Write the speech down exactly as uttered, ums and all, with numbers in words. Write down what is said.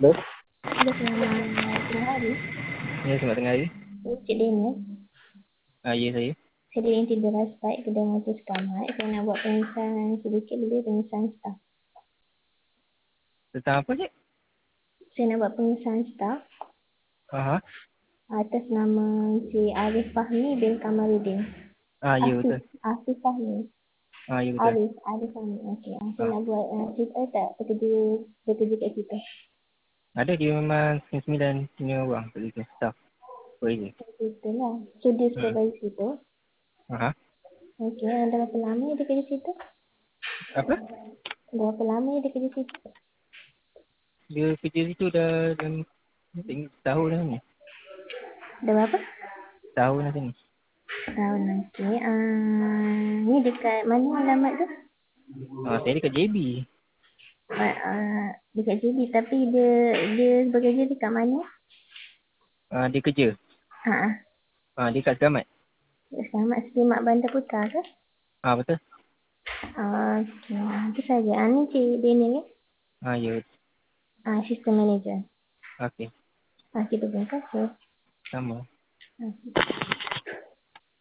Halo. Halo, selamat tengah hari. Ya, selamat tengah hari. Saya Cik Daniel. Ah, ya, saya. Saya dari Intideras Baik Kedai Matus Kamat. Saya nak buat pengesahan sedikit lebih pengesahan staf. Tentang apa, Cik? Saya nak buat pengesahan staf Aha. atas nama Cik Arif Fahmi bin Kamaluddin. Ah, ya, Afif, betul. Afif Fahmi. Ah, ya, betul. Arif, Arif Fahmi. Okey. Saya Ah. nak buat uh, cerita tak bekerja, bekerja kat kita. Ada dia memang sembilan sembilan orang kerja staff. Boleh je. Cerita lah. So, dia Hmm. supervise situ. Aha. Okey. Dah berapa lama dia kerja situ? Apa? Dah berapa lama dia kerja situ? Dia kerja situ dah dalam setahun dah ni. Dah berapa? Setahun dah ni. Tahun nanti. Uh, ni dekat mana alamat tu? Ah, saya dekat J B. Uh, uh, dekat J B tapi dia dia bekerja dekat mana? Ah, dia kerja. Ha ah. Ah, dia kat Selamat. Selamat Semak Bandar Putra ke? Ah, betul. Okey. Itu saja. Ah, ni Cik Daniel ni. Ah, ya. Ah, System Manager. Okey. Ah, kita terima kasih. Sama. Ah.